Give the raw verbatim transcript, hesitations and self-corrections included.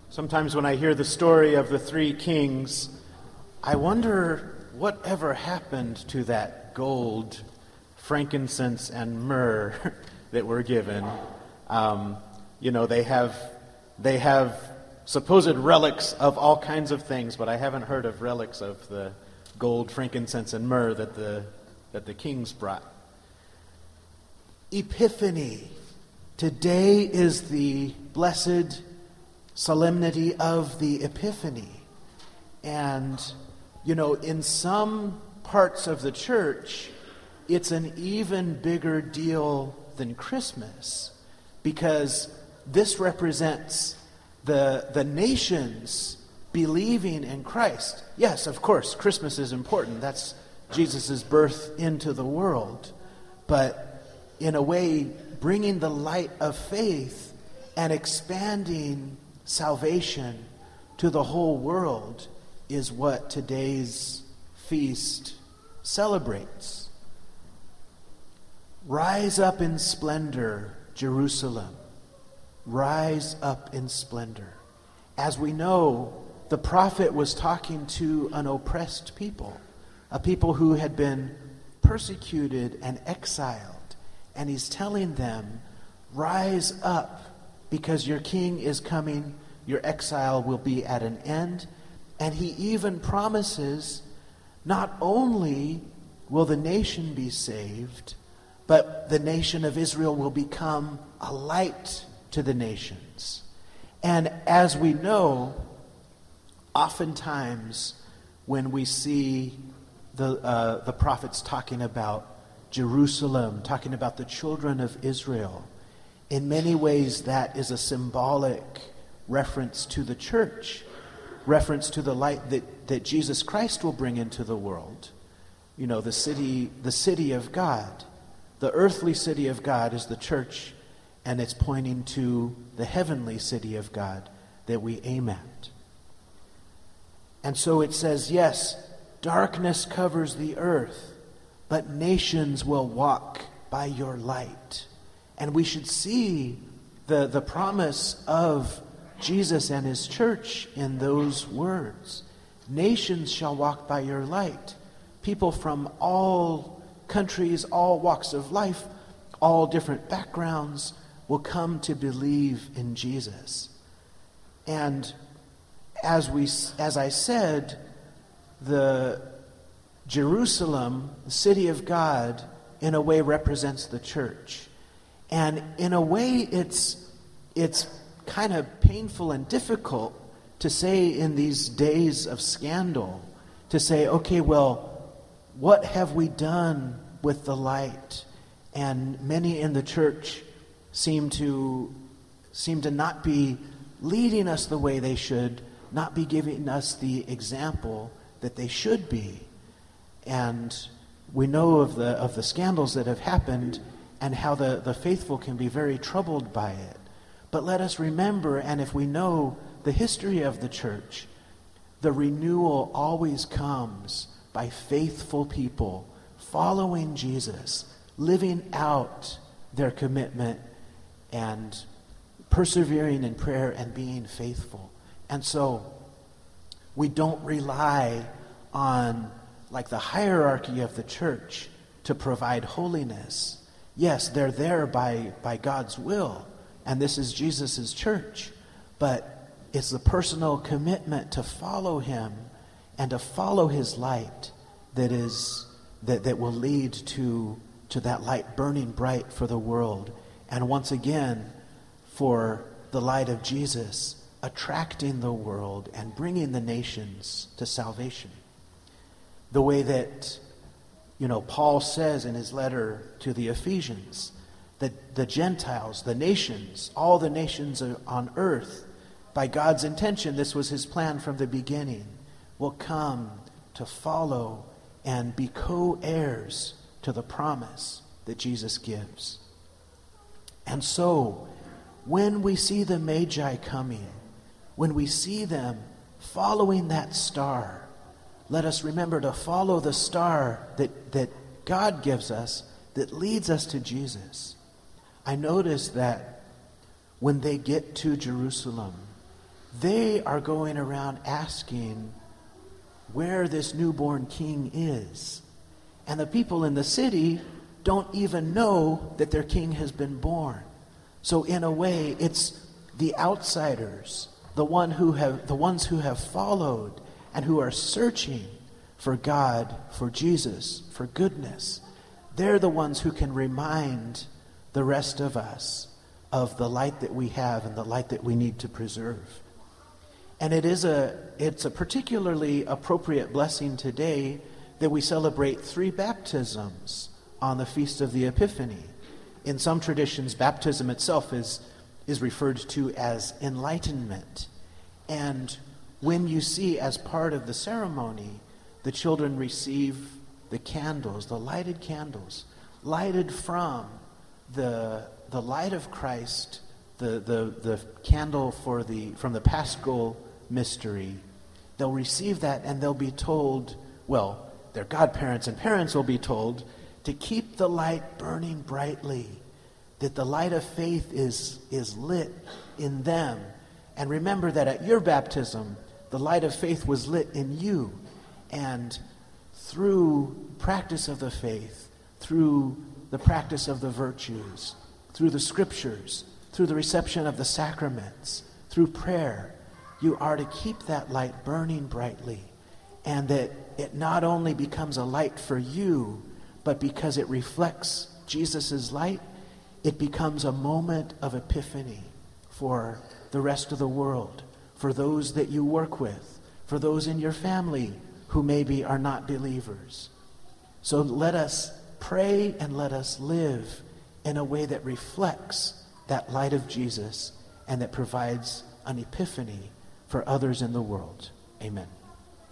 Sometimes when I hear the story of the three kings, I wonder whatever happened to that gold, frankincense, and myrrh that were given. Um, you know, they have they have supposed relics of all kinds of things, but I haven't heard of relics of the gold, frankincense, and myrrh that the that the kings brought. Epiphany. Today is the blessed solemnity of the Epiphany. And, you know, in some parts of the church, it's an even bigger deal than Christmas, because this represents the, the nations believing in Christ. Yes, of course, Christmas is important. That's Jesus' birth into the world. But in a way, bringing the light of faith and expanding salvation to the whole world is what today's feast celebrates. Rise up in splendor, Jerusalem. Rise up in splendor. As we know, the prophet was talking to an oppressed people, a people who had been persecuted and exiled. And he's telling them, rise up, because your king is coming, your exile will be at an end. And he even promises, not only will the nation be saved, but the nation of Israel will become a light to the nations. And as we know, oftentimes when we see the uh, the prophets talking about Jerusalem, talking about the children of Israel, in many ways that is a symbolic reference to the church, reference to the light that, that Jesus Christ will bring into the world. You know, the city, the city of God, the earthly city of God is the church, and it's pointing to the heavenly city of God that we aim at. And so it says, yes, darkness covers the earth, but nations will walk by your light. And we should see the, the promise of Jesus and his church in those words. Nations shall walk by your light. People from all countries, all walks of life, all different backgrounds will come to believe in Jesus. And as we, as I said, the Jerusalem, the city of God, in a way represents the church. And in a way, it's it's kind of painful and difficult to say in these days of scandal, to say, okay, well, what have we done with the light? And many in the church seem to seem to not be leading us the way they should, not be giving us the example that they should be. And we know of the of the scandals that have happened and how the, the faithful can be very troubled by it. But let us remember, and if we know the history of the church, the renewal always comes by faithful people following Jesus, living out their commitment and persevering in prayer and being faithful. And so we don't rely on like the hierarchy of the church to provide holiness. Yes, they're there by, by God's will, and this is Jesus' church, but it's the personal commitment to follow him and to follow his light that is that, that will lead to, to that light burning bright for the world. And once again, for the light of Jesus attracting the world and bringing the nations to salvation. The way that, you know, Paul says in his letter to the Ephesians, that the Gentiles, the nations, all the nations on earth, by God's intention, this was his plan from the beginning, will come to follow and be co-heirs to the promise that Jesus gives. And so, when we see the Magi coming, when we see them following that star, let us remember to follow the star that, that God gives us that leads us to Jesus. I noticed that when they get to Jerusalem, they are going around asking where this newborn king is. And the people in the city don't even know that their king has been born. So in a way, it's the outsiders, the one who have the ones who have followed and who are searching for God, for Jesus, for goodness. They're the ones who can remind the rest of us of the light that we have and the light that we need to preserve. And it is a it's a particularly appropriate blessing today that we celebrate three baptisms on the Feast of the Epiphany. In some traditions, baptism itself is, is referred to as enlightenment. And when you see, as part of the ceremony, the children receive the candles, the lighted candles, lighted from the, the light of Christ, the, the, the candle for the from the Paschal mystery, they'll receive that and they'll be told, well, their godparents and parents will be told to keep the light burning brightly, that the light of faith is, is lit in them. And remember that at your baptism, the light of faith was lit in you. And through practice of the faith, through the practice of the virtues, through the scriptures, through the reception of the sacraments, through prayer, you are to keep that light burning brightly. And that it not only becomes a light for you, but because it reflects Jesus' light, it becomes a moment of epiphany for the rest of the world, for those that you work with, for those in your family who maybe are not believers. So let us pray and let us live in a way that reflects that light of Jesus and that provides an epiphany for others in the world. Amen.